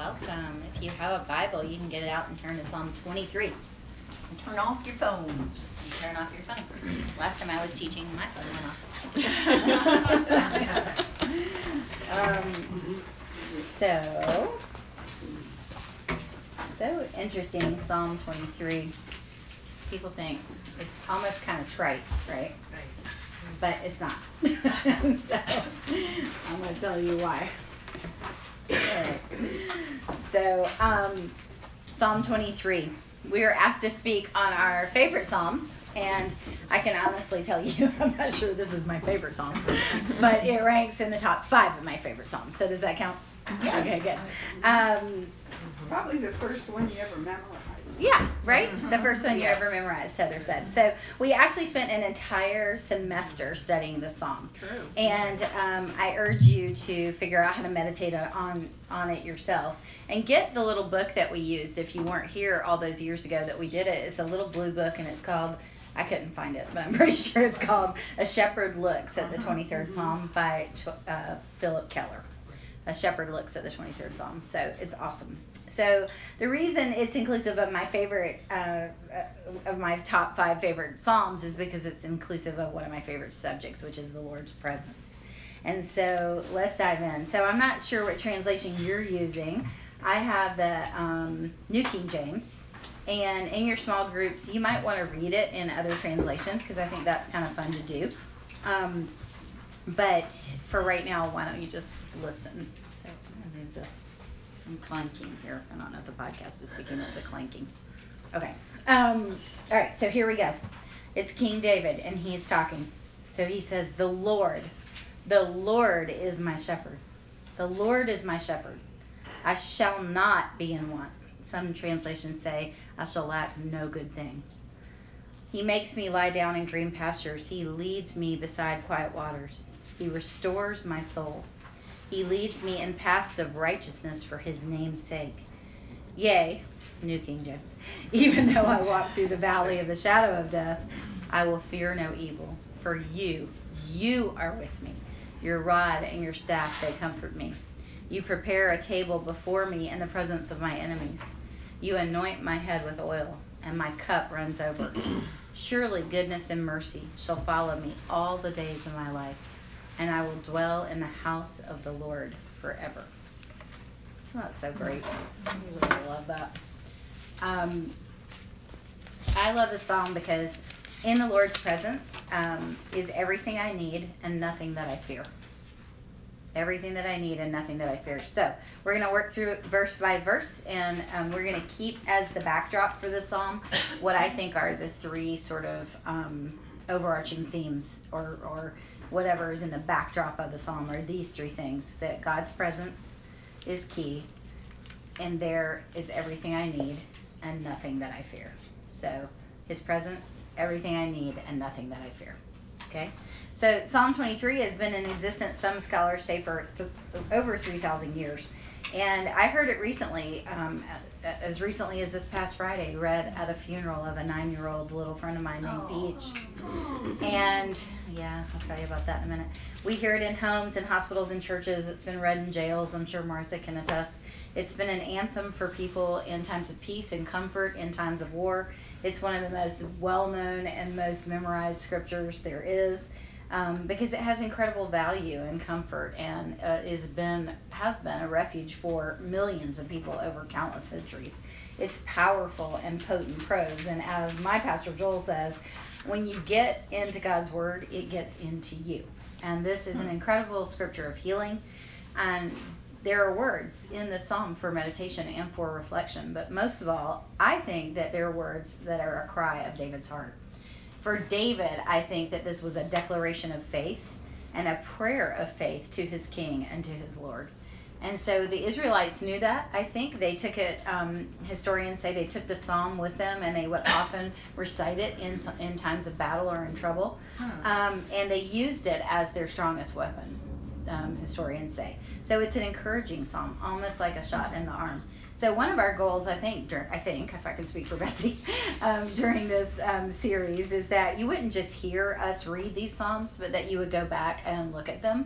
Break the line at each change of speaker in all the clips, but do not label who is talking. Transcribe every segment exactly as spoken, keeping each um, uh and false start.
welcome. If you have a Bible, you can get it out and turn to Psalm twenty-three.
And turn off your phones.
And turn off your phones. Last time I was teaching, my phone went off. um, so, so interesting, Psalm twenty-three. People think it's almost kind of trite, right? But it's not. So, I'm going to tell you why. Right. So, um, Psalm twenty-three. We were asked to speak on our favorite Psalms, and I can honestly tell you, I'm not sure this is my favorite Psalm, but it ranks in the top five of my favorite Psalms. So does that count?
Yes.
Okay, good. Um,
Probably the first one you ever memorized.
Yeah, right?
Mm-hmm.
The first one you
Yes.
ever memorized, Heather said. So we actually spent an entire semester studying the Psalm.
True.
And um, I urge you to figure out how to meditate on, on it yourself. And get the little book that we used if you weren't here all those years ago that we did it. It's a little blue book, and it's called, I couldn't find it, but I'm pretty sure it's called A Shepherd Looks at the twenty-third Psalm by uh, Philip Keller. A Shepherd Looks at the twenty-third Psalm. So it's awesome. So the reason it's inclusive of my favorite, uh, of my top five favorite Psalms is because it's inclusive of one of my favorite subjects, which is the Lord's presence. And so let's dive in. So I'm not sure what translation you're using. I have the um, New King James. And in your small groups, you might want to read it in other translations because I think that's kind of fun to do. Um, but for right now, why don't you just listen? So I'm going to move this. I'm clanking here. I don't know if the podcast is picking up the clanking. Okay. Um, all right, so here we go. It's King David, and he's talking. So he says, the Lord, the Lord is my shepherd. The Lord is my shepherd. I shall not be in want. Some translations say, I shall lack no good thing. He makes me lie down in green pastures. He leads me beside quiet waters. He restores my soul. He leads me in paths of righteousness for his name's sake. Yea, New King James, even though I walk through the valley of the shadow of death, I will fear no evil. For you, you are with me. Your rod and your staff, they comfort me. You prepare a table before me in the presence of my enemies. You anoint my head with oil, and my cup runs over. Surely goodness and mercy shall follow me all the days of my life, and I will dwell in the house of the Lord forever. Isn't that so great? I really love that. Um, I love this psalm because in the Lord's presence um, is everything I need and nothing that I fear. Everything that I need and nothing that I fear. So we're going to work through it verse by verse, and um, we're going to keep as the backdrop for this psalm what I think are the three sort of um, overarching themes or, or whatever is in the backdrop of the psalm are these three things: that God's presence is key, and there is everything I need and nothing that I fear. So his presence, everything I need, and nothing that I fear. Okay? So Psalm twenty-three has been in existence, some scholars say, for th- over three thousand years. And I heard it recently, um, as recently as this past Friday, read at a funeral of a nine-year-old little friend of mine named
Oh.
Beach. And, yeah, I'll tell you about that in a minute. We hear it in homes and hospitals and churches. It's been read in jails. I'm sure Martha can attest. It's been an anthem for people in times of peace and comfort, in times of war. It's one of the most well-known and most memorized scriptures there is. Um, because it has incredible value and comfort, and uh, is been has been a refuge for millions of people over countless centuries. It's powerful and potent prose, and as my pastor Joel says, when you get into God's word, it gets into you. And this is an incredible scripture of healing, and there are words in the psalm for meditation and for reflection, but most of all, I think that there are words that are a cry of David's heart. For David, I think that this was a declaration of faith and a prayer of faith to his king and to his Lord. And so the Israelites knew that. I think they took it, um, historians say they took the psalm with them, and they would often recite it in in times of battle or in trouble. Um, and they used it as their strongest weapon, um, historians say. So it's an encouraging psalm, almost like a shot in the arm. So one of our goals, I think, I think, if I can speak for Betsy, um, during this um, series is that you wouldn't just hear us read these psalms, but that you would go back and look at them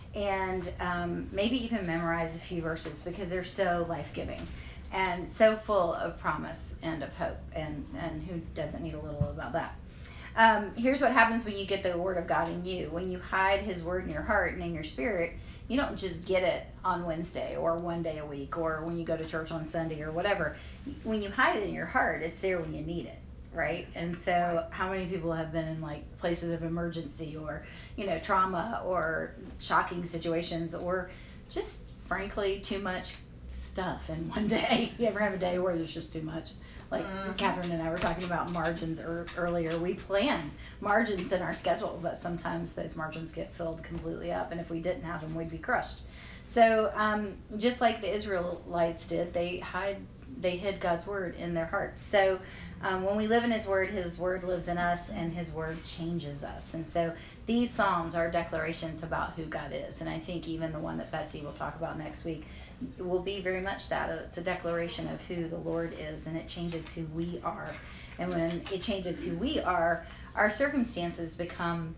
and um, maybe even memorize a few verses because they're so life-giving and so full of promise and of hope. And, and who doesn't need a little about that? Um, here's what happens when you get the Word of God in you. When you hide His Word in your heart and in your spirit, you don't just get it on Wednesday or one day a week or when you go to church on Sunday or whatever. When you hide it in your heart, it's there when you need it, right? And so how many people have been in like places of emergency or, you know, trauma or shocking situations or just frankly too much stuff in one day? You ever have a day where there's just too much? Like mm-hmm. Catherine and I were talking about margins er- earlier. We plan margins in our schedule, but sometimes those margins get filled completely up, and if we didn't have them, we'd be crushed. So um, just like the Israelites did, they hide, they hid God's word in their hearts. So um, when we live in His word, His word lives in us, and His word changes us. And so these Psalms are declarations about who God is, and I think even the one that Betsy will talk about next week will be very much that. It's a declaration of who the Lord is, and it changes who we are. And when it changes who we are, our circumstances become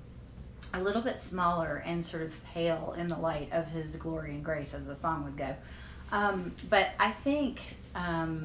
a little bit smaller and sort of pale in the light of His glory and grace, as the song would go. Um, but I think um,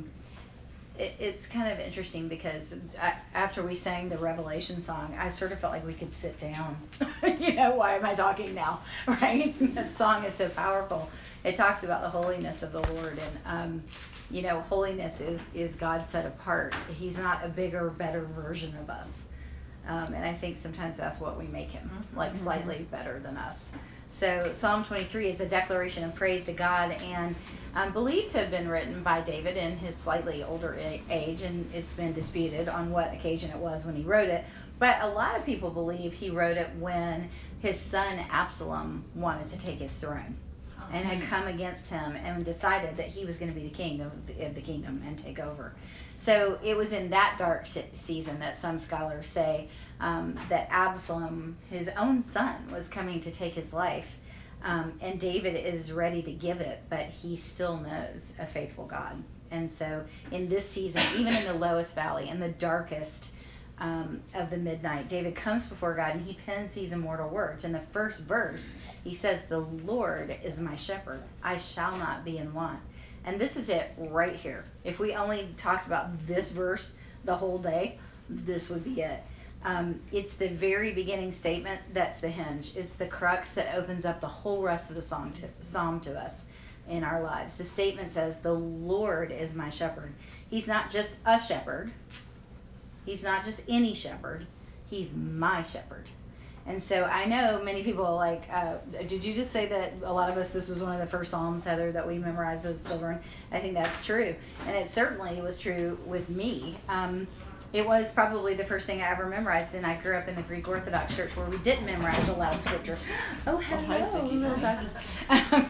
it, it's kind of interesting because I, after we sang the Revelation song, I sort of felt like we could sit down. You know, why am I talking now, right? That song is so powerful. It talks about the holiness of the Lord, and um, you know, holiness is is God set apart. He's not a bigger, better version of us, um, and I think sometimes that's what we make Him, like slightly better than us. So Psalm twenty-three is a declaration of praise to God, and um, believed to have been written by David in his slightly older a- age, and it's been disputed on what occasion it was when he wrote it. But a lot of people believe he wrote it when his son Absalom wanted to take his throne and had come against him and decided that he was going to be the king of the, of the kingdom and take over. So it was in that dark se- season that some scholars say um, that Absalom, his own son, was coming to take his life. Um, and David is ready to give it, but he still knows a faithful God. And so in this season, even in the lowest valley, in the darkest Um, of the midnight, David comes before God and he pens these immortal words. In the first verse, he says, "The Lord is my shepherd. I shall not be in want." And this is it right here. If we only talked about this verse the whole day, this would be it. Um, it's the very beginning statement that's the hinge. It's the crux that opens up the whole rest of the psalm to, psalm to us in our lives. The statement says, "The Lord is my shepherd." He's not just a shepherd. He's not just any shepherd. He's my shepherd. And so I know many people like, uh, did you just say that a lot of us, this was one of the first Psalms, Heather, that we memorized as children? I think that's true. And it certainly was true with me. Um, it was probably the first thing I ever memorized, and I grew up in the Greek Orthodox Church where we didn't memorize a lot of scripture. Oh, hello, little doggy. Um,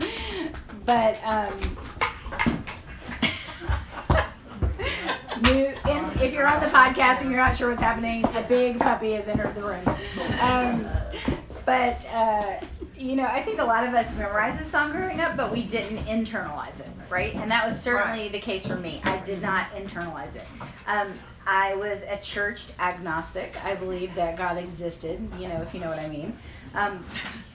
but... Um, New, if you're on the podcast and you're not sure what's happening, a big puppy has entered the room. Um, but, uh, you know, I think a lot of us memorized this song growing up, but we didn't internalize it, right? And that was certainly the case for me. I did not internalize it. Um, I was a church agnostic. I believed that God existed, you know, if you know what I mean. Um,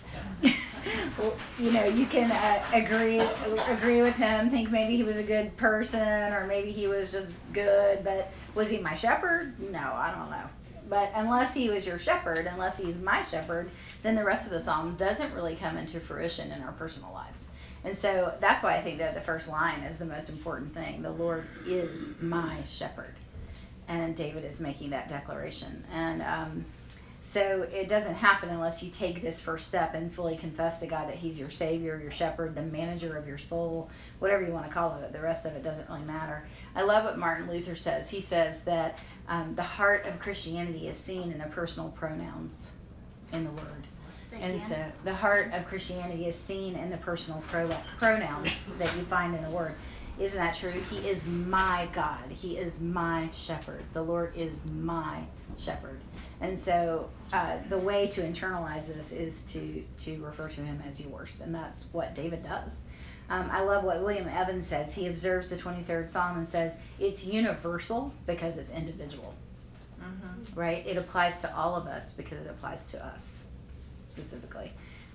you know, you can uh, agree agree with him, think maybe he was a good person, or maybe he was just good, but was he my shepherd? No, I don't know. But unless he was your shepherd, unless he's my shepherd, then the rest of the psalm doesn't really come into fruition in our personal lives. And so that's why I think that the first line is the most important thing. The Lord is my shepherd. And David is making that declaration. And um, so it doesn't happen unless you take this first step and fully confess to God that He's your Savior, your shepherd, the manager of your soul, whatever you want to call it. The rest of it doesn't really matter. I love what Martin Luther says. He says that um, the heart of Christianity is seen in the personal pronouns in the Word. And so the heart of Christianity is seen in the personal pro- pronouns that you find in the Word. Isn't that true? He is my God. He is my shepherd. The Lord is my shepherd. And so uh, the way to internalize this is to, to refer to Him as yours. And that's what David does. Um, I love what William Evans says. He observes the twenty-third Psalm and says, it's universal because it's individual. Mm-hmm. Right? It applies to all of us because it applies to us specifically.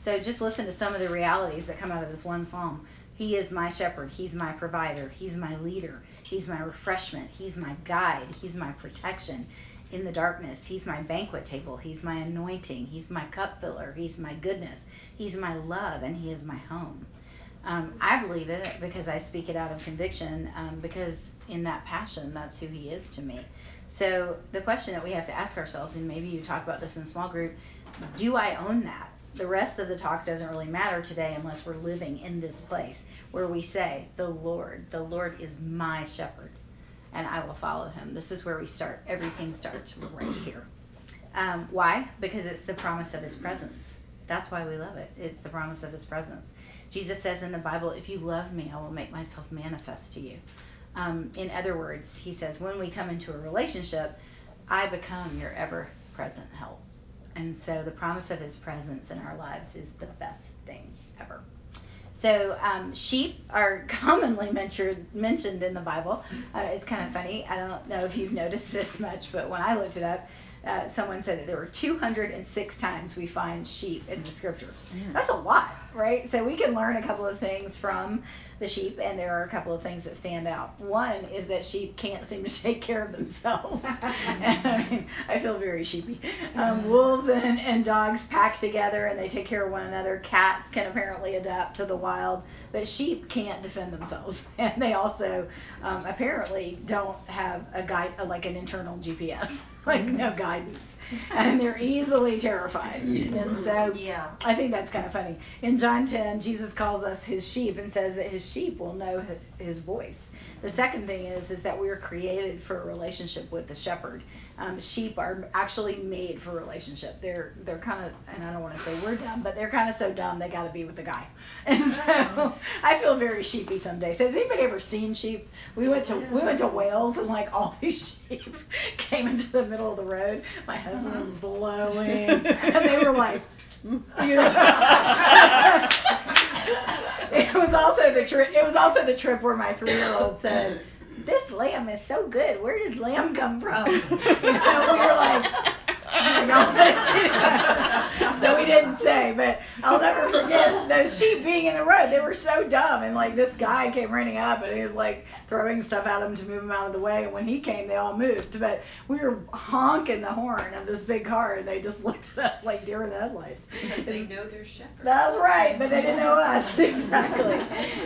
So just listen to some of the realities that come out of this one psalm. He is my shepherd. He's my provider. He's my leader. He's my refreshment. He's my guide. He's my protection in the darkness. He's my banquet table. He's my anointing. He's my cup filler. He's my goodness. He's my love, and he is my home. Um, I believe it because I speak it out of conviction, um, because in that passion, that's who he is to me. So the question that we have to ask ourselves, and maybe you talk about this in small group, do I own that? The rest of the talk doesn't really matter today unless we're living in this place where we say, the Lord, the Lord is my shepherd, and I will follow him. This is where we start. Everything starts right here. Um, why? Because it's the promise of his presence. That's why we love it. It's the promise of his presence. Jesus says in the Bible, if you love me, I will make myself manifest to you. Um, in other words, he says, when we come into a relationship, I become your ever-present help. And so the promise of his presence in our lives is the best thing ever. So um, sheep are commonly mentioned mentioned in the Bible. Uh, it's kind of funny. I don't know if you've noticed this much, but when I looked it up, uh, someone said that there were two hundred six times we find sheep in the scripture. That's a lot, right? So we can learn a couple of things from the sheep, and there are a couple of things that stand out. One is that sheep can't seem to take care of themselves. I mean, I feel very sheepy. Um, wolves and, and dogs pack together, and they take care of one another. Cats can apparently adapt to the wild, but sheep can't defend themselves. And they also um, apparently don't have a guide, like an internal G P S, like no guidance. And they're easily terrified. And so
Yeah.
I think that's kind of funny. In John ten, Jesus calls us his sheep and says that his sheep will know his voice. The second thing is, is that we are created for a relationship with the shepherd. Um, sheep are actually made for relationship. They're they're kind of, and I don't want to say we're dumb, but they're kind of so dumb they got to be with the guy. And so I feel very sheepy some days. Has anybody ever seen sheep? We went to we went to Wales, and like all these sheep came into the middle of the road. My husband was blowing, and they were like, you know. It was also the trip. It was also the trip where my three-year-old said, "This lamb is so good. Where did lamb come from?" You know, we were like, oh my God. So we didn't say, but I'll never forget those sheep being in the road. They were so dumb, and like this guy came running up, and he was like throwing stuff at them to move them out of the way. And when he came, they all moved. But we were honking the horn of this big car, and they just looked at us like deer in the headlights.
Because they know their shepherd.
That's right, but they didn't know us. Exactly.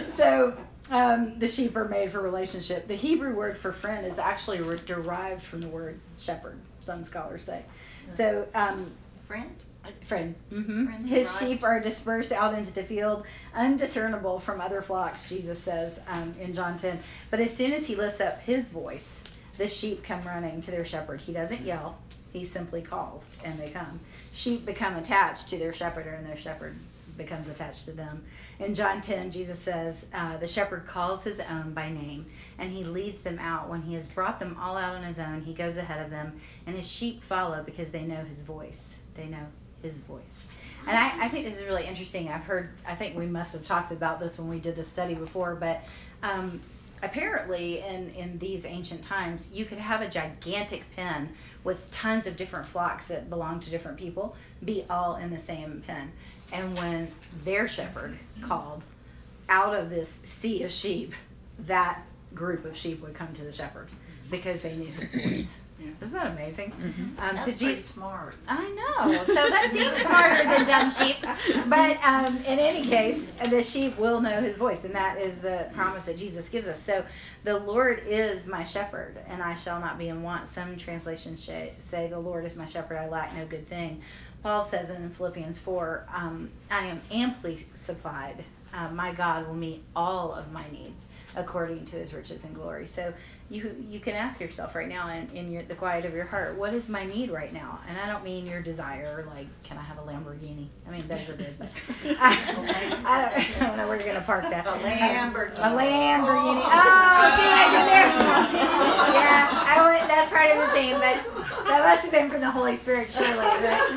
So um, the sheep are made for relationship. The Hebrew word for friend is actually re- derived from the word shepherd, some scholars say. So, um,
Friend?
friend. Mm-hmm.
Friend,
His
right.
sheep are dispersed out into the field, undiscernible from other flocks, Jesus says um, in John ten. But as soon as he lifts up his voice, the sheep come running to their shepherd. He doesn't yell. He simply calls, and they come. Sheep become attached to their shepherd, and their shepherd becomes attached to them. In John ten, Jesus says, uh, the shepherd calls his own by name, and he leads them out. When he has brought them all out on his own, he goes ahead of them, and his sheep follow because they know his voice. They know his voice. And I, I think this is really interesting. I've heard, I think we must have talked about this when we did the study before, but um, apparently in, in these ancient times, you could have a gigantic pen with tons of different flocks that belong to different people be all in the same pen. And when their shepherd called, out of this sea of sheep, that group of sheep would come to the shepherd because they knew his voice.
Yeah.
Isn't that amazing?
Mm-hmm.
Um,
That's
so
pretty
Je-
smart.
I know. So that seems smarter than dumb sheep. But um, in any case, the sheep will know his voice, and that is the promise that Jesus gives us. So the Lord is my shepherd, and I shall not be in want. Some translations say, the Lord is my shepherd, I lack no good thing. Paul says in Philippians four, um, I am amply supplied. Uh, my God will meet all of my needs according to his riches and glory. So you you can ask yourself right now in, in your, the quiet of your heart, what is my need right now? And I don't mean your desire, like, can I have a Lamborghini? I mean, those are good, but I, I, don't, I don't know where you're going to park that.
A Lamborghini.
A Lamborghini. Oh, see what I did there? Yeah, I went, that's part of the theme, but that must have been from the Holy Spirit, surely. Right?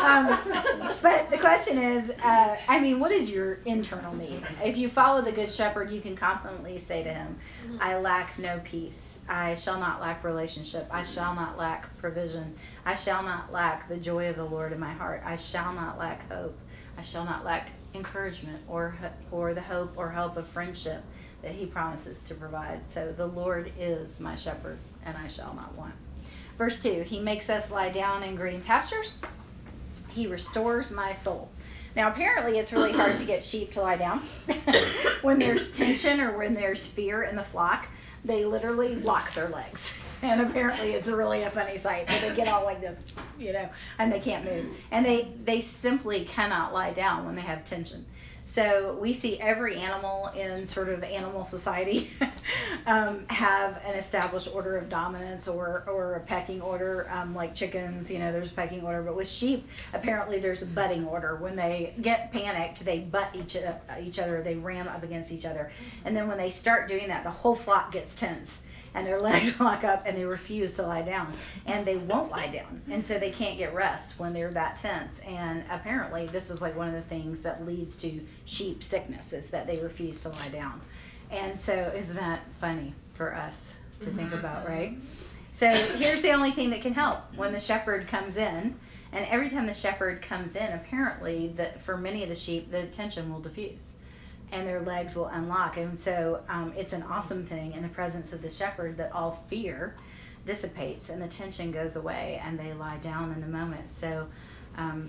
Um, but the question is, uh, I mean, what is your internal need? If you follow the Good Shepherd, you can confidently say to him, I lack no peace. I shall not lack relationship. I shall not lack provision. I shall not lack the joy of the Lord in my heart. I shall not lack hope. I shall not lack encouragement or or the hope or help of friendship that he promises to provide. So the Lord is my shepherd, and I shall not want. Verse two, he makes us lie down in green pastures. He restores my soul. Now, apparently, it's really hard to get sheep to lie down. When there's tension or when there's fear in the flock, they literally lock their legs. And apparently, it's really a funny sight. But they get all like this, you know, and they can't move. And they, they simply cannot lie down when they have tension. So we see every animal in sort of animal society um, have an established order of dominance or, or a pecking order, um, like chickens, you know, there's a pecking order. But with sheep, apparently there's a butting order. When they get panicked, they butt each, uh, each other, they ram up against each other. And then when they start doing that, the whole flock gets tense. And their legs lock up and they refuse to lie down. And they won't lie down. And so they can't get rest when they're that tense. And apparently this is like one of the things that leads to sheep sickness is that they refuse to lie down. And so isn't that funny for us to think about, right? So here's the only thing that can help. When the shepherd comes in, and every time the shepherd comes in, apparently that for many of the sheep, the tension will diffuse. And their legs will unlock. And so um, it's an awesome thing in the presence of the shepherd that all fear dissipates and the tension goes away and they lie down in the moment. So um,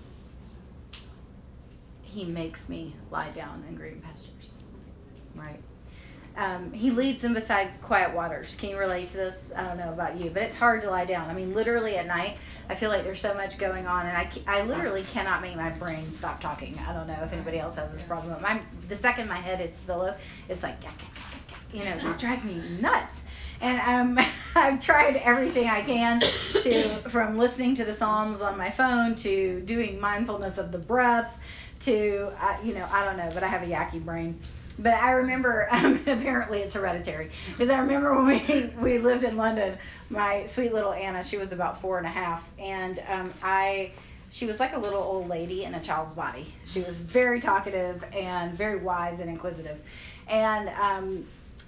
he makes me lie down in green pastures. Right. Um, he leads them beside quiet waters. Can you relate to this? I don't know about you, but it's hard to lie down. I mean, literally at night, I feel like there's so much going on, and I, I literally cannot make my brain stop talking. I don't know if anybody else has this problem. But my, the second my head hits the pillow, it's like, gah, gah, gah, gah, gah. You know, it just drives me nuts. And um, I've tried everything I can to, from listening to the Psalms on my phone to doing mindfulness of the breath to, uh, you know, I don't know, but I have a yucky brain. But I remember, um, apparently it's hereditary, because I remember when we, we lived in London, my sweet little Anna, she was about four and a half, and um, I, she was like a little old lady in a child's body. She was very talkative and very wise and inquisitive. And um,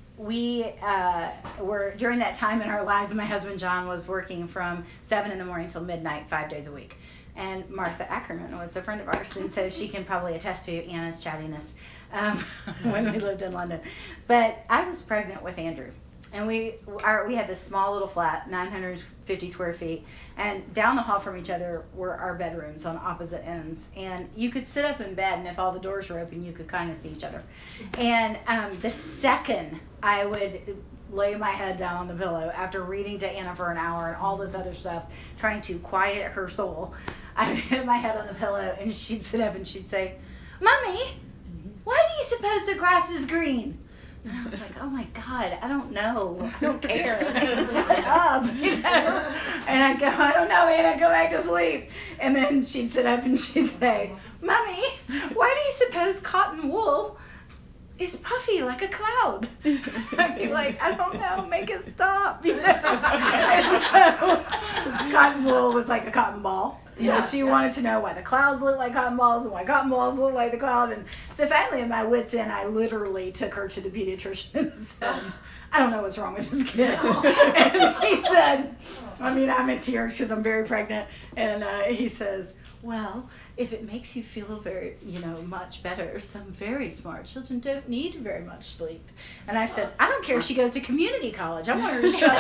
we uh, were, during that time in our lives, my husband John was working from seven in the morning till midnight, five days a week. And Martha Ackerman was a friend of ours, and so she can probably attest to Anna's chattiness um, when we lived in London. But I was pregnant with Andrew, and we our, we had this small little flat, nine hundred fifty square feet, and down the hall from each other were our bedrooms on opposite ends. And you could sit up in bed, and if all the doors were open, you could kind of see each other. And um, the second I would lay my head down on the pillow after reading to Anna for an hour and all this other stuff, trying to quiet her soul, I would hit my head on the pillow and she'd sit up and she'd say, "Mommy, why do you suppose the grass is green?" And I was like, oh my God, I don't know. I don't care. Shut up, you know? And I'd go, I don't know, Anna, go back to sleep. And then she'd sit up and she'd say, "Mommy, why do you suppose cotton wool is puffy like a cloud?" I'd be like, I don't know, make it stop. You know? And so, cotton wool was like a cotton ball. So yeah, she yeah. wanted to know why the clouds look like cotton balls and why cotton balls look like the cloud. And so finally, in my wits' end, I literally took her to the pediatrician and said, I don't know what's wrong with this kid. And he said, I mean, I'm in tears because I'm very pregnant. And uh, he says, well, if it makes you feel very, you know, much better, some very smart children don't need very much sleep. And I said, I don't care if she goes to community college. I want her to shut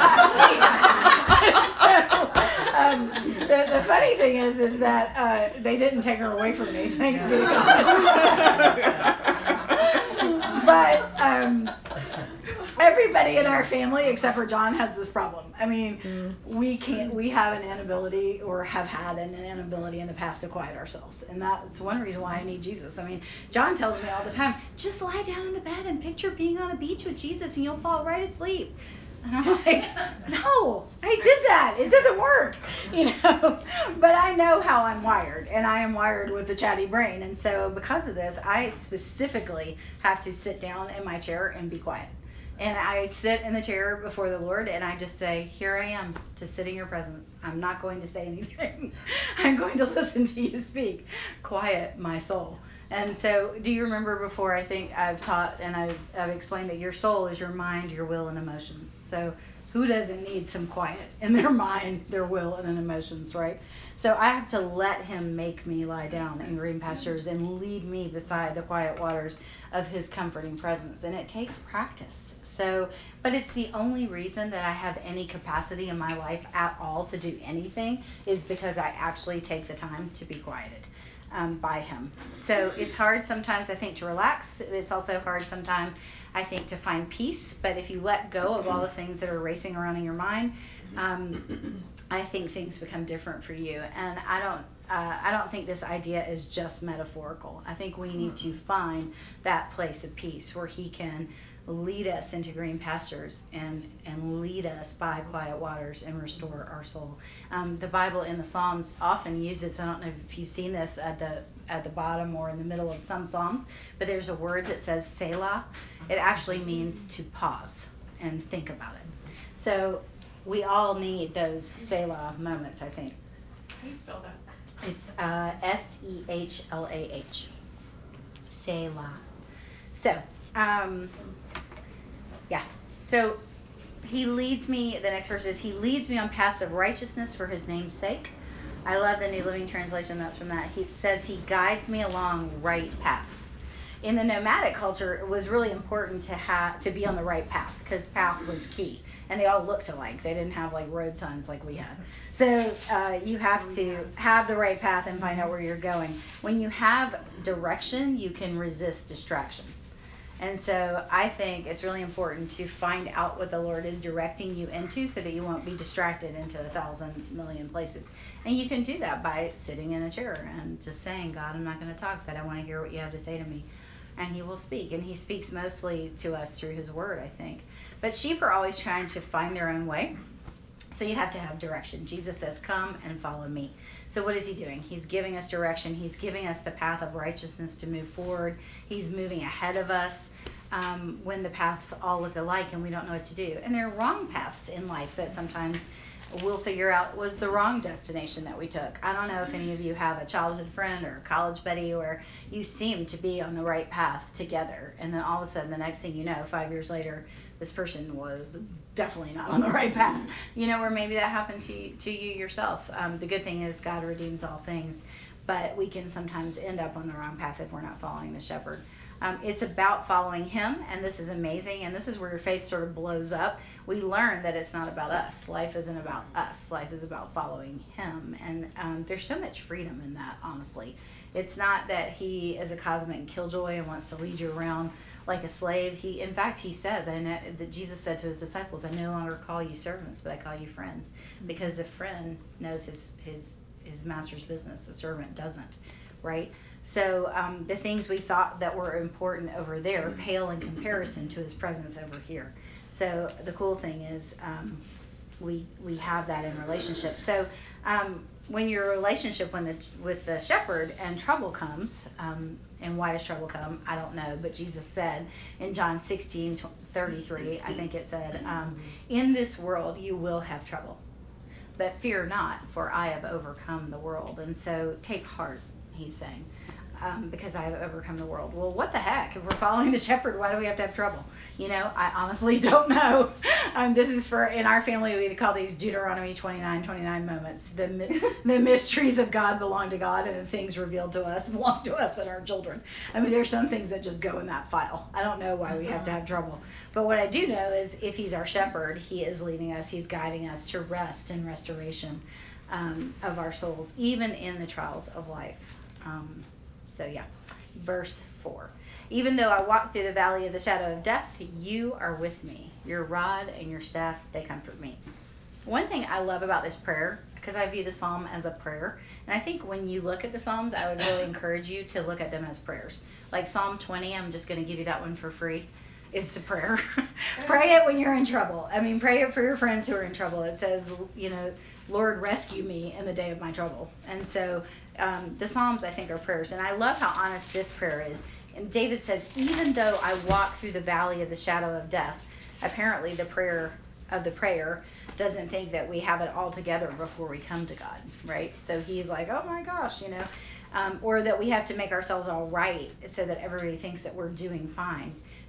up. So, um, the, the funny thing is, is that uh, they didn't take her away from me. Thanks be to God. But um, everybody in our family, except for John, has this problem. I mean, mm. we can't. We have an inability, or have had an inability in the past, to quiet ourselves, and that's one reason why I need Jesus. I mean, John tells me all the time, just lie down in the bed and picture being on a beach with Jesus, and you'll fall right asleep. And I'm like, no, I did that. It doesn't work, you know. But I know how I'm wired, and I am wired with a chatty brain, and so because of this, I specifically have to sit down in my chair and be quiet. And I sit in the chair before the Lord, and I just say, here I am to sit in your presence. I'm not going to say anything. I'm going to listen to you speak. Quiet my soul. And so, do you remember before, I think I've taught and I've, I've explained that your soul is your mind, your will, and emotions. So Who doesn't need some quiet in their mind, their will, and in emotions, right? So I have to let him make me lie down in green pastures and lead me beside the quiet waters of his comforting presence. And it takes practice. So, but it's the only reason that I have any capacity in my life at all to do anything is because I actually take the time to be quieted um, by him. So it's hard sometimes, I think, to relax. It's also hard sometimes, I think, to find peace. But if you let go of all the things that are racing around in your mind, um, I think things become different for you. And I don't, uh, I don't think this idea is just metaphorical. I think we need to find that place of peace where he can lead us into green pastures and, and lead us by quiet waters and restore our soul. Um, the Bible in the Psalms often uses, I don't know if you've seen this at the at the bottom or in the middle of some Psalms, but there's a word that says Selah. It actually means to pause and think about it. So we all need those Selah moments, I think.
How do you spell that?
It's uh, S E H L A H. Selah. So, um, yeah. So he leads me, the next verse is, he leads me on paths of righteousness for his name's sake. I love the New Living Translation, that's from that. He says he guides me along right paths. In the nomadic culture, it was really important to have to be on the right path because path was key. And they all looked alike. They didn't have like road signs like we had. So uh, you have to have the right path and find out where you're going. When you have direction, you can resist distraction. And so I think it's really important to find out what the Lord is directing you into so that you won't be distracted into a thousand million places. And you can do that by sitting in a chair and just saying, God, I'm not going to talk, but I want to hear what you have to say to me. And he will speak. And he speaks mostly to us through his word, I think. But sheep are always trying to find their own way. So you have to have direction. Jesus says, come and follow me. So what is he doing? He's giving us direction. He's giving us the path of righteousness to move forward. He's moving ahead of us um, when the paths all look alike and we don't know what to do. And there are wrong paths in life that sometimes we'll figure out was the wrong destination that we took. I don't know if any of you have a childhood friend or a college buddy where you seem to be on the right path together. And then all of a sudden, the next thing you know, five years later, this person was definitely not on the right path. You know, or maybe that happened to you, to you yourself. Um, the good thing is God redeems all things, but we can sometimes end up on the wrong path if we're not following the shepherd. Um, it's about following him, and this is amazing, and this is where your faith sort of blows up. We learn that it's not about us. Life isn't about us. Life is about following him, and um, there's so much freedom in that, honestly. It's not that he is a cosmic killjoy and wants to lead you around like a slave. He, in fact, he says, and that Jesus said to his disciples, I no longer call you servants, but I call you friends, because a friend knows his his his master's business. A servant doesn't, right? So um, the things we thought that were important over there pale in comparison to his presence over here. So the cool thing is um, we we have that in relationship. So um, when your relationship when the, with the shepherd and trouble comes, um, and why does trouble come? I don't know. But Jesus said in John sixteen thirty-three, I think it said, um, in this world you will have trouble. But fear not, for I have overcome the world. And so take heart, he's saying, um, because I have overcome the world. Well, what the heck? If we're following the shepherd, why do we have to have trouble? You know, I honestly don't know. Um, this is for, in our family, we call these Deuteronomy twenty-nine twenty-nine moments. The, the mysteries of God belong to God, and the things revealed to us belong to us and our children. I mean, there's some things that just go in that file. I don't know why we have to have trouble. But what I do know is if he's our shepherd, he is leading us, he's guiding us to rest and restoration um, of our souls, even in the trials of life. Um, so yeah, verse four. Even though I walk through the valley of the shadow of death, you are with me. Your rod and your staff, they comfort me. One thing I love about this prayer, because I view the psalm as a prayer, and I think when you look at the psalms, I would really encourage you to look at them as prayers. Like Psalm twenty, I'm just going to give you that one for free. It's a prayer. Pray it when you're in trouble. I mean, pray it for your friends who are in trouble. It says, you know, Lord, rescue me in the day of my trouble. And so um, the Psalms, I think, are prayers. And I love how honest this prayer is. And David says, even though I walk through the valley of the shadow of death, apparently the prayer of the prayer doesn't think that we have it all together before we come to God, right? So he's like, oh my gosh, you know, um, or that we have to make ourselves all right so that everybody thinks that we're doing fine.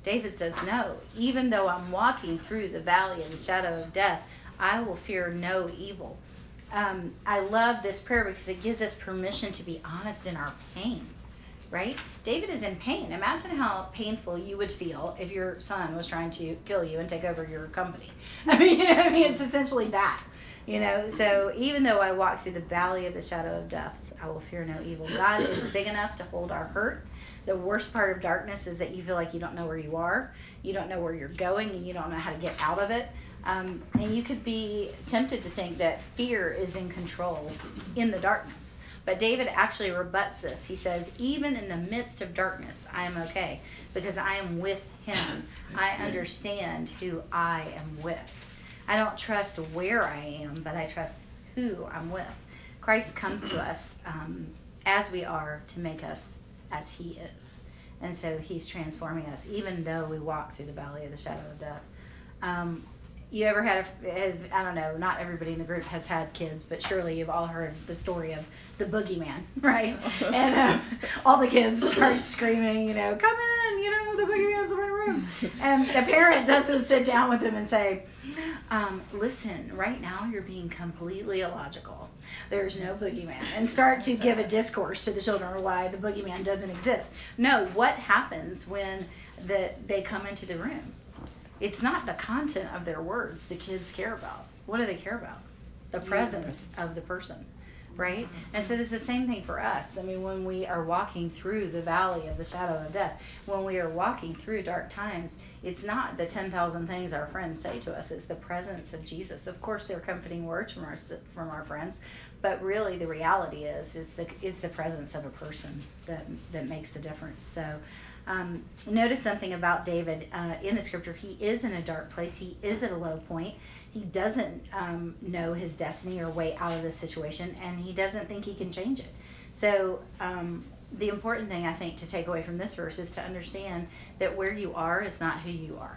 David says, no, even though I'm walking through the valley of the shadow of death, I will fear no evil. Um, I love this prayer because it gives us permission to be honest in our pain, right? David is in pain. Imagine how painful you would feel if your son was trying to kill you and take over your company. I mean, you know, I mean, it's essentially that, you know. So even though I walk through the valley of the shadow of death, I will fear no evil. God is big enough to hold our hurt. The worst part of darkness is that you feel like you don't know where you are, you don't know where you're going, and you don't know how to get out of it. Um, and you could be tempted to think that fear is in control in the darkness. But David actually rebuts this. He says, even in the midst of darkness, I am okay because I am with him. I understand who I am with. I don't trust where I am, but I trust who I'm with. Christ comes to us um, as we are to make us as he is. And so he's transforming us, even though we walk through the valley of the shadow of death. Um, you ever had a, has, I don't know, not everybody in the group has had kids, but surely you've all heard the story of the boogeyman, right? And um, all the kids start screaming, you know, come in, you know, the boogeyman's in my room. And the parent doesn't sit down with them and say, um, listen, right now you're being completely illogical. There's no boogeyman. And start to give a discourse to the children why the boogeyman doesn't exist. No, what happens when the, they come into the room? It's not the content of their words the kids care about. What do they care about? The presence of the person, right? And so this is the same thing for us. I mean, when we are walking through the valley of the shadow of death, when we are walking through dark times, it's not the ten thousand things our friends say to us. It's the presence of Jesus. Of course, they're comforting words from our from our friends, but really the reality is is the is the presence of a person that that makes the difference. So. Um, notice something about David uh, in the scripture. He is in a dark place. He is at a low point. He doesn't um, know his destiny or way out of this situation, and he doesn't think he can change it. So um, the important thing, I think, to take away from this verse is to understand that where you are is not who you are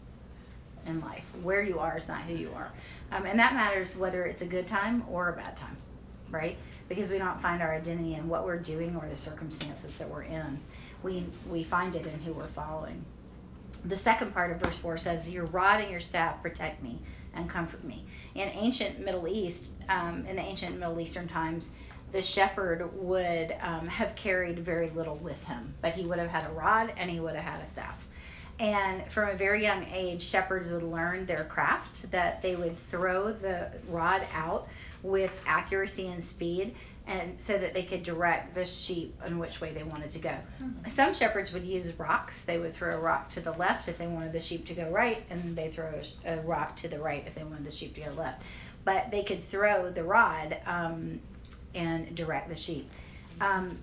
in life. Where you are is not who you are. Um, and that matters whether it's a good time or a bad time, right? Because we don't find our identity in what we're doing or the circumstances that we're in. We we find it in who we're following. The second part of verse four says, your rod and your staff protect me and comfort me. In ancient Middle East, um, in the ancient Middle Eastern times, the shepherd would um, have carried very little with him, but he would have had a rod and he would have had a staff. And from a very young age, shepherds would learn their craft, that they would throw the rod out with accuracy and speed, and so that they could direct the sheep in which way they wanted to go. Mm-hmm. Some shepherds would use rocks. They would throw a rock to the left if they wanted the sheep to go right, and they throw a, a rock to the right if they wanted the sheep to go left. But they could throw the rod um, and direct the sheep. Um,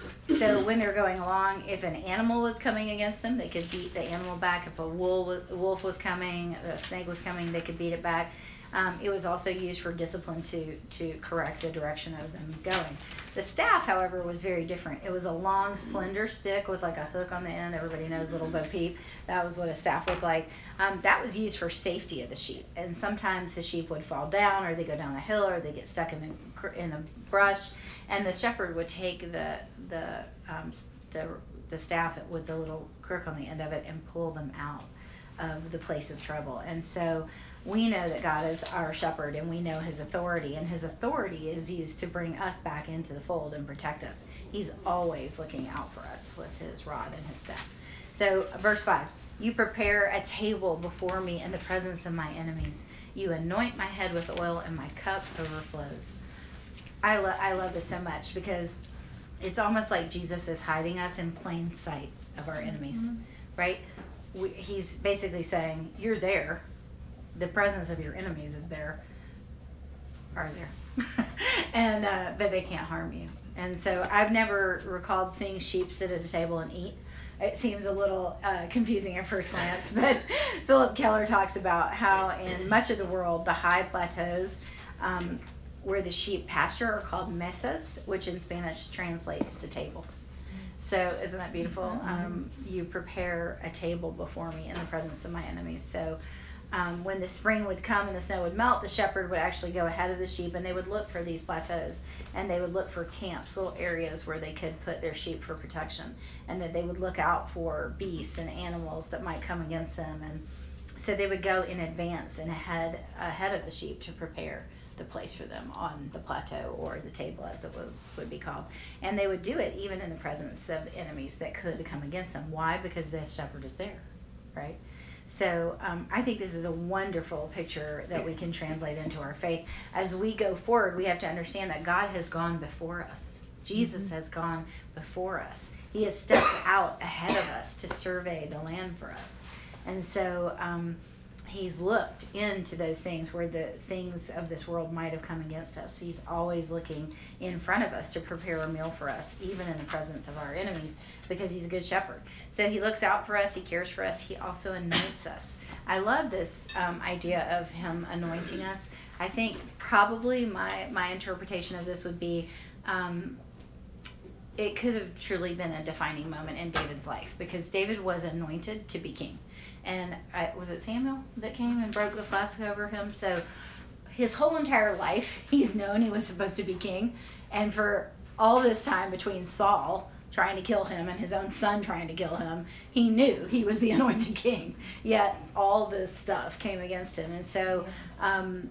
so when they're going along, if an animal was coming against them, they could beat the animal back. If a wolf, a wolf was coming, a snake was coming, they could beat it back. Um, it was also used for discipline to, to correct the direction of them going. The staff, however, was very different. It was a long, slender stick with like a hook on the end. Everybody knows Little Bo Peep. That was what a staff looked like. Um, that was used for safety of the sheep. And sometimes the sheep would fall down, or they go down a hill, or they get stuck in the in the brush. And the shepherd would take the the um, the the staff with the little crook on the end of it and pull them out of the place of trouble. And so we know that God is our shepherd, and we know his authority, and his authority is used to bring us back into the fold and protect us. He's always looking out for us with his rod and his staff. So verse five, you prepare a table before me in the presence of my enemies. You anoint my head with oil, and my cup overflows. I, lo- I love this so much because it's almost like Jesus is hiding us in plain sight of our enemies, mm-hmm. right? We, he's basically saying, you're there. The presence of your enemies is there, are there, and uh, but they can't harm you. And so I've never recalled seeing sheep sit at a table and eat. It seems a little uh, confusing at first glance, but Philip Keller talks about how in much of the world, the high plateaus um, where the sheep pasture are called mesas, which in Spanish translates to table. So isn't that beautiful? Um, you prepare a table before me in the presence of my enemies. So um, when the spring would come and the snow would melt, the shepherd would actually go ahead of the sheep, and they would look for these plateaus, and they would look for camps, little areas where they could put their sheep for protection, and that they would look out for beasts and animals that might come against them. And so they would go in advance and ahead ahead of the sheep to prepare the place for them on the plateau, or the table as it would, would be called. And they would do it even in the presence of enemies that could come against them. Why? Because the shepherd is there, right? So um, I think this is a wonderful picture that we can translate into our faith. As we go forward, we have to understand that God has gone before us. Jesus mm-hmm. has gone before us. He has stepped out ahead of us to survey the land for us. And so um, he's looked into those things where the things of this world might have come against us. He's always looking in front of us to prepare a meal for us, even in the presence of our enemies, because he's a good shepherd. So he looks out for us. He cares for us. He also anoints us. I love this um, idea of him anointing us. I think probably my, my interpretation of this would be um, it could have truly been a defining moment in David's life, because David was anointed to be king. And I, was it Samuel that came and broke the flask over him? So his whole entire life, he's known he was supposed to be king. And for all this time between Saul trying to kill him and his own son trying to kill him, he knew he was the anointed king. Yet all this stuff came against him. And so um,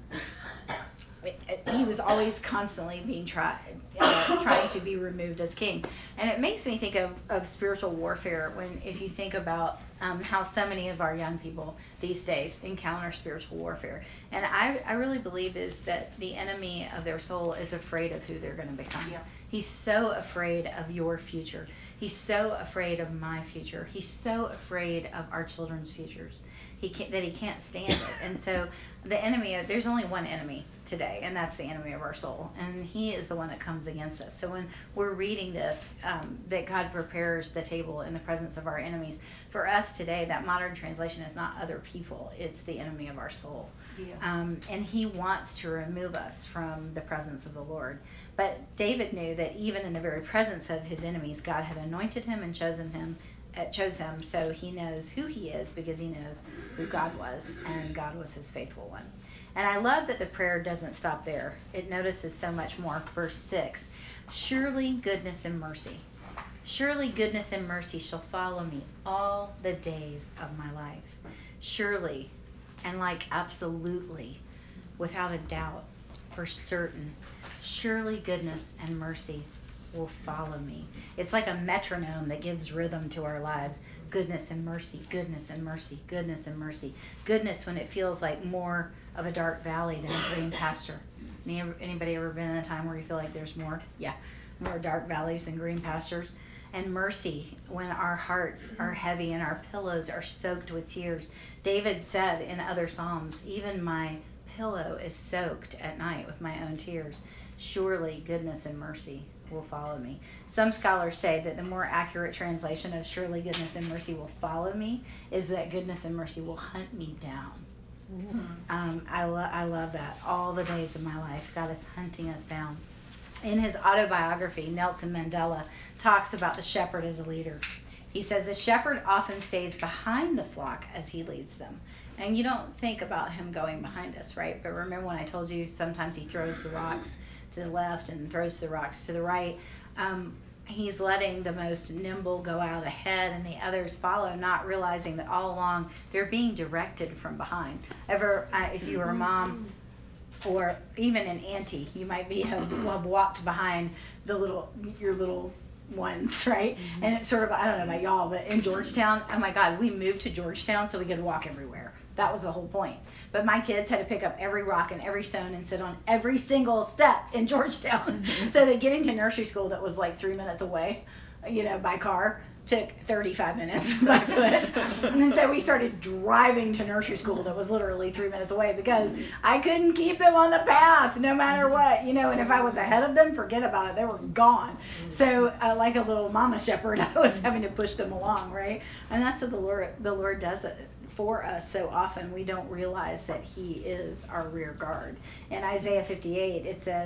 it, it, he was always constantly being tried, uh, trying to be removed as king. And it makes me think of, of spiritual warfare when, if you think about um, how so many of our young people these days encounter spiritual warfare. And I, I really believe is that the enemy of their soul is afraid of who they're going to become. Yeah. He's so afraid of your future. He's so afraid of my future. He's so afraid of our children's futures. He can't, that he can't stand it. And so the enemy, there's only one enemy today, and that's the enemy of our soul. And he is the one that comes against us. So when we're reading this, um, that God prepares the table in the presence of our enemies, for us today, that modern translation is not other people. It's the enemy of our soul. Yeah. Um, and he wants to remove us from the presence of the Lord. But David knew that even in the very presence of his enemies, God had anointed him and chosen him, uh, chose him, so he knows who he is, because he knows who God was, and God was his faithful one. And I love that the prayer doesn't stop there. It notices so much more. Verse six, surely goodness and mercy. Surely goodness and mercy shall follow me all the days of my life. Surely, and like absolutely, without a doubt, for certain, surely goodness and mercy will follow me. It's like a metronome that gives rhythm to our lives. Goodness and mercy, goodness and mercy, goodness and mercy. Goodness when it feels like more of a dark valley than a green pasture. Any, anybody ever been in a time where you feel like there's more? Yeah, more dark valleys than green pastures. And mercy when our hearts are heavy and our pillows are soaked with tears. David said in other Psalms, even my pillow is soaked at night with my own tears. Surely goodness and mercy will follow me. Some scholars say that the more accurate translation of surely goodness and mercy will follow me is that goodness and mercy will hunt me down. Mm-hmm. Um, I, lo- I love that. All the days of my life, God is hunting us down. In his autobiography, Nelson Mandela talks about the shepherd as a leader. He says, the shepherd often stays behind the flock as he leads them. And you don't think about him going behind us, right? But remember when I told you sometimes he throws the rocks to the left and throws the rocks to the right? Um, he's letting the most nimble go out ahead and the others follow, not realizing that all along they're being directed from behind. Ever, uh, if you were a mom, or even an auntie, you might be have, have walked behind the little your little ones, right? Mm-hmm. And it's sort of, I don't know about y'all, but in Georgetown, oh my God, we moved to Georgetown so we could walk everywhere. That was the whole point. But my kids had to pick up every rock and every stone and sit on every single step in Georgetown. Mm-hmm. So that getting to nursery school that was like three minutes away, you know, by car, took thirty-five minutes by foot. And then so we started driving to nursery school that was literally three minutes away because I couldn't keep them on the path no matter what, you know, and if I was ahead of them, forget about it. They were gone. So uh, like a little mama shepherd, I was having to push them along, right? And that's what the Lord, the Lord does it for us so often. We don't realize that he is our rear guard. In Isaiah fifty-eight, it says,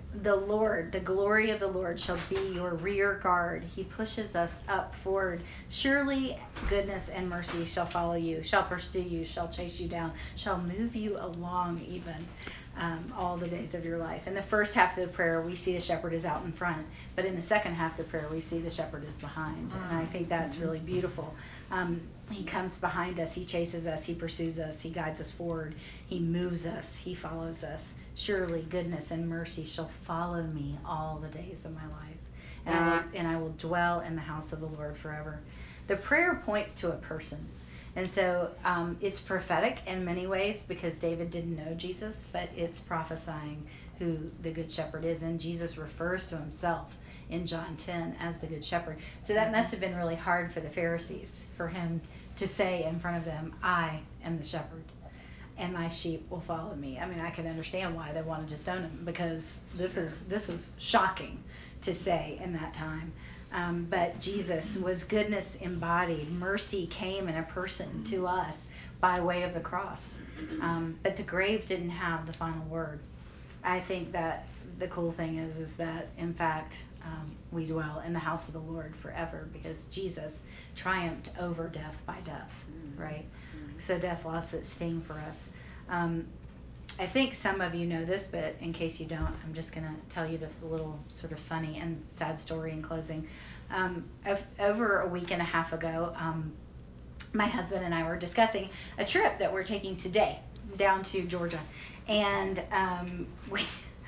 the Lord, the glory of the Lord shall be your rear guard. He pushes us up forward. Surely goodness and mercy shall follow you, shall pursue you, shall chase you down, shall move you along even um, all the days of your life. In the first half of the prayer, we see the shepherd is out in front, but in the second half of the prayer, we see the shepherd is behind. And I think that's really beautiful. Um, he comes behind us, he chases us, he pursues us, he guides us forward, he moves us, he follows us. Surely goodness and mercy shall follow me all the days of my life, and I will, and I will dwell in the house of the Lord forever. The prayer points to a person, and so um, it's prophetic in many ways because David didn't know Jesus, but it's prophesying who the Good Shepherd is, and Jesus refers to himself in John ten as the Good Shepherd. So that must have been really hard for the Pharisees, for him to say in front of them, I am the shepherd, and my sheep will follow me. I mean, I can understand why they wanted to stone him, because this is this was shocking to say in that time. Um, but Jesus was goodness embodied. Mercy came in a person to us by way of the cross. Um, but the grave didn't have the final word. I think that the cool thing is, is that, in fact, um, we dwell in the house of the Lord forever because Jesus triumphed over death by death, right? So death lost its sting for us. Um, I think some of you know this, but in case you don't, I'm just going to tell you this little sort of funny and sad story in closing. Um, of, over a week and a half ago, um, my husband and I were discussing a trip that we're taking today down to Georgia. And um, we...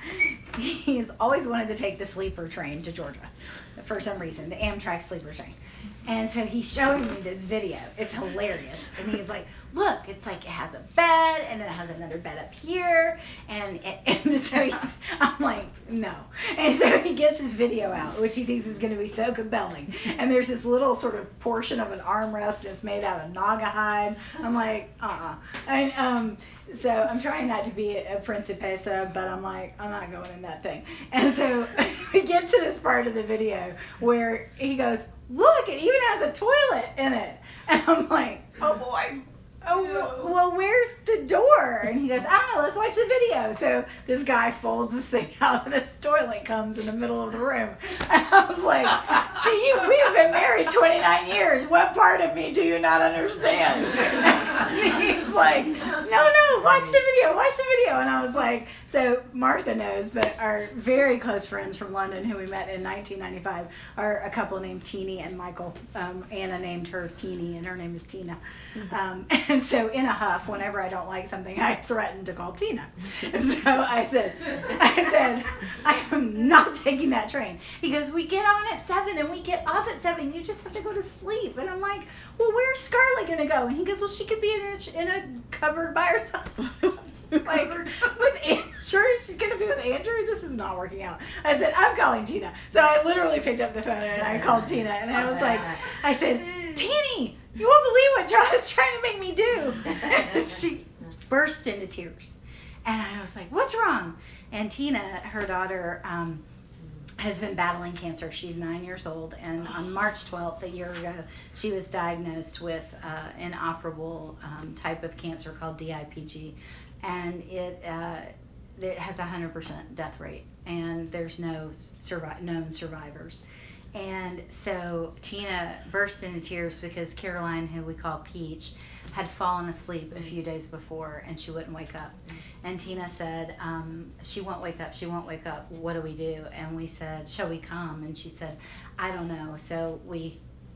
he's always wanted to take the sleeper train to Georgia for some reason, the Amtrak sleeper train. And so he's showing me this video. It's hilarious. And he's like, look, it's like it has a bed, and then it has another bed up here. And, and, and so he's, I'm like, no. And so he gets his video out, which he thinks is going to be so compelling. And there's this little sort of portion of an armrest that's made out of naga hide. I'm like, uh-uh. And, um, so I'm trying not to be a principessa, but I'm like, I'm not going in that thing. And so we get to this part of the video where he goes, look, it even has a toilet in it. And I'm like,
Oh boy.
oh, well, where's the door? And he goes, I don't know, let's watch the video. So this guy folds this thing out, and this toilet comes in the middle of the room. And I was like, see, you, we have been married twenty-nine years. What part of me do you not understand? And he's like, no, no, watch the video, watch the video. And I was like, so Martha knows, but our very close friends from London who we met in nineteen ninety-five are a couple named Teeny and Michael. Um, Anna named her Teeny, and her name is Tina. Um, and so in a huff, whenever I don't like something, I threaten to call Tina. And so I said, I said, I am not taking that train. He goes, we get on at seven and we get off at seven. You just have to go to sleep. And I'm like, well, where's Scarlett going to go? And he goes, well, she could be in a, in a cupboard by herself. Like, with Andrew, she's going to be with Andrew? This is not working out. I said, I'm calling Tina. So I literally picked up the phone and I called Tina. And I was like, I said, Teeny, you won't believe what John is trying to make me do. And she burst into tears. And I was like, what's wrong? And Tina, her daughter, um, has been battling cancer. She's nine years old. And on March twelfth, a year ago, she was diagnosed with uh, an operable um, type of cancer called D I P G. And it uh, it has a one hundred percent death rate. And there's no survi- known survivors. And so Tina burst into tears because Caroline, who we call Peach, had fallen asleep a few days before and she wouldn't wake up. And Tina said, um, she won't wake up, she won't wake up, what do we do? And we said, shall we come? And she said, I don't know. So we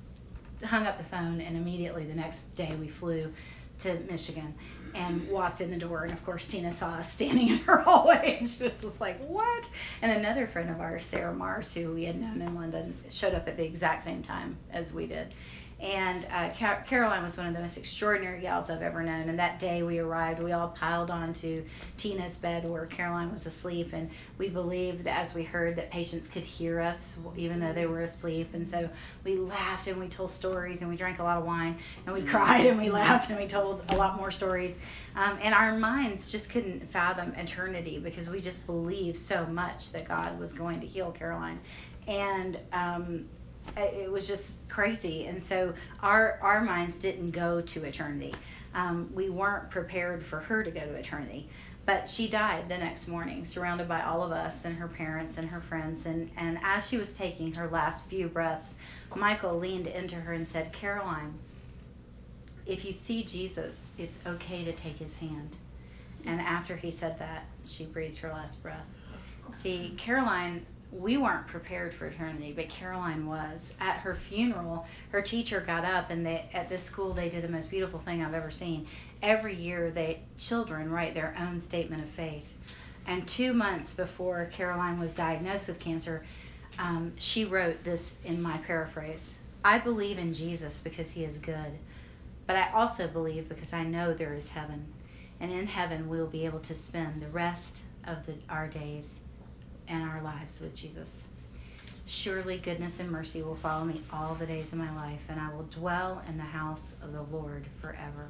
hung up the phone, and immediately the next day we flew to Michigan and walked in the door, and of course Tina saw us standing in her hallway, and she was just like, what? And another friend of ours, Sarah Mars, who we had known in London, showed up at the exact same time as we did. And uh, Car- Caroline was one of the most extraordinary gals I've ever known. And that day we arrived, we all piled onto Tina's bed where Caroline was asleep. And we believed, as we heard, that patients could hear us even though they were asleep. And so we laughed and we told stories and we drank a lot of wine. And we cried and we laughed and we told a lot more stories. Um, and our minds just couldn't fathom eternity because we just believed so much that God was going to heal Caroline. And um it was just crazy. And so our our minds didn't go to eternity. Um, we weren't prepared for her to go to eternity. But she died the next morning, surrounded by all of us and her parents and her friends. And, and as she was taking her last few breaths, Michael leaned into her and said, Caroline, if you see Jesus, it's okay to take his hand. And after he said that, she breathed her last breath. See, Caroline, we weren't prepared for eternity, but Caroline was. At her funeral, her teacher got up, and they, at this school, they did the most beautiful thing I've ever seen. Every year, they children write their own statement of faith. And two months before Caroline was diagnosed with cancer, um, she wrote this in my paraphrase. I believe in Jesus because he is good, but I also believe because I know there is heaven. And in heaven, we'll be able to spend the rest of the, our days and our lives with Jesus. Surely goodness and mercy will follow me all the days of my life, and I will dwell in the house of the Lord forever.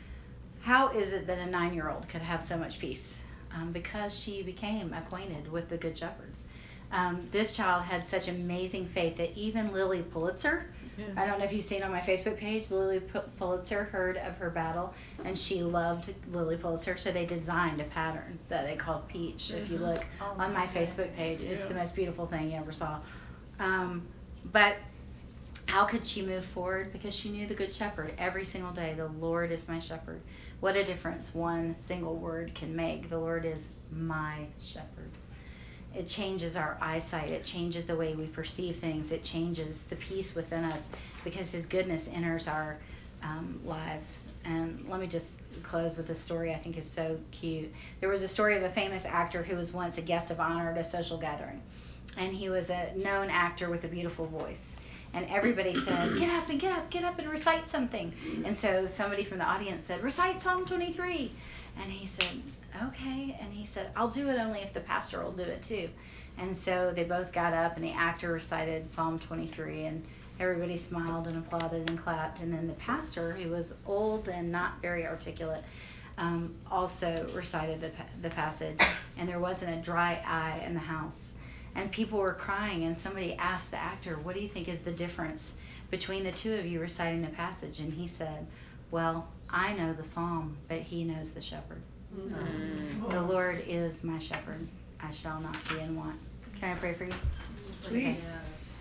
How is it that a nine-year-old could have so much peace? Um, because she became acquainted with the Good Shepherd. Um, this child had such amazing faith that even Lily Pulitzer, yeah. I don't know if you've seen on my Facebook page, Lily P- Pulitzer heard of her battle, and she loved Lily Pulitzer, so they designed a pattern that they called Peach. Mm-hmm. If you look oh, on my Facebook page, yeah. It's the most beautiful thing you ever saw. Um, but how could she move forward? Because she knew the Good Shepherd every single day. The Lord is my shepherd. What a difference one single word can make. The Lord is my shepherd. It changes our eyesight. It changes the way we perceive things. It changes the peace within us because his goodness enters our um, lives. And let me just close with a story I think is so cute. There was a story of a famous actor who was once a guest of honor at a social gathering. And he was a known actor with a beautiful voice. And everybody said, get up and get up, get up and recite something. And so somebody from the audience said, recite Psalm twenty-three. And he said, okay. And he said, I'll do it only if the pastor will do it too. And so they both got up and the actor recited Psalm twenty-three, and everybody smiled and applauded and clapped. And then the pastor, who was old and not very articulate, um, also recited the, the passage. And there wasn't a dry eye in the house. And people were crying, and somebody asked the actor, what do you think is the difference between the two of you reciting the passage? And he said, well, I know the psalm, but he knows the shepherd. Mm-hmm. The Lord is my shepherd. I shall not be in want. Can I pray for you?
Please.
Okay.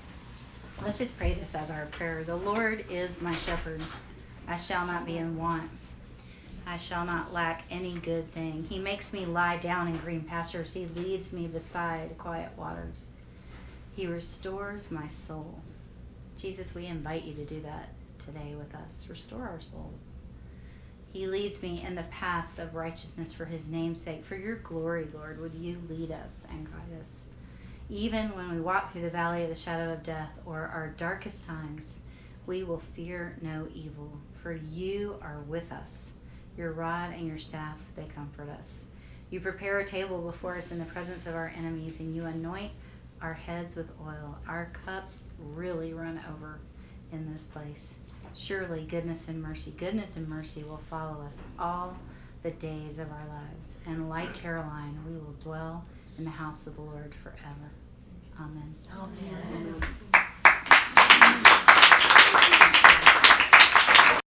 Let's just pray this as our prayer. The Lord is my shepherd. I shall not be in want. I shall not lack any good thing. He makes me lie down in green pastures. He leads me beside quiet waters. He restores my soul. Jesus, we invite you to do that today with us. Restore our souls. He leads me in the paths of righteousness for his name's sake. For your glory, Lord, would you lead us and guide us? Even when we walk through the valley of the shadow of death or our darkest times, we will fear no evil, for you are with us. Your rod and your staff, they comfort us. You prepare a table before us in the presence of our enemies, and you anoint our heads with oil. Our cups really run over in this place. Surely goodness and mercy, goodness and mercy will follow us all the days of our lives. And like Caroline, we will dwell in the house of the Lord forever. Amen.
Amen.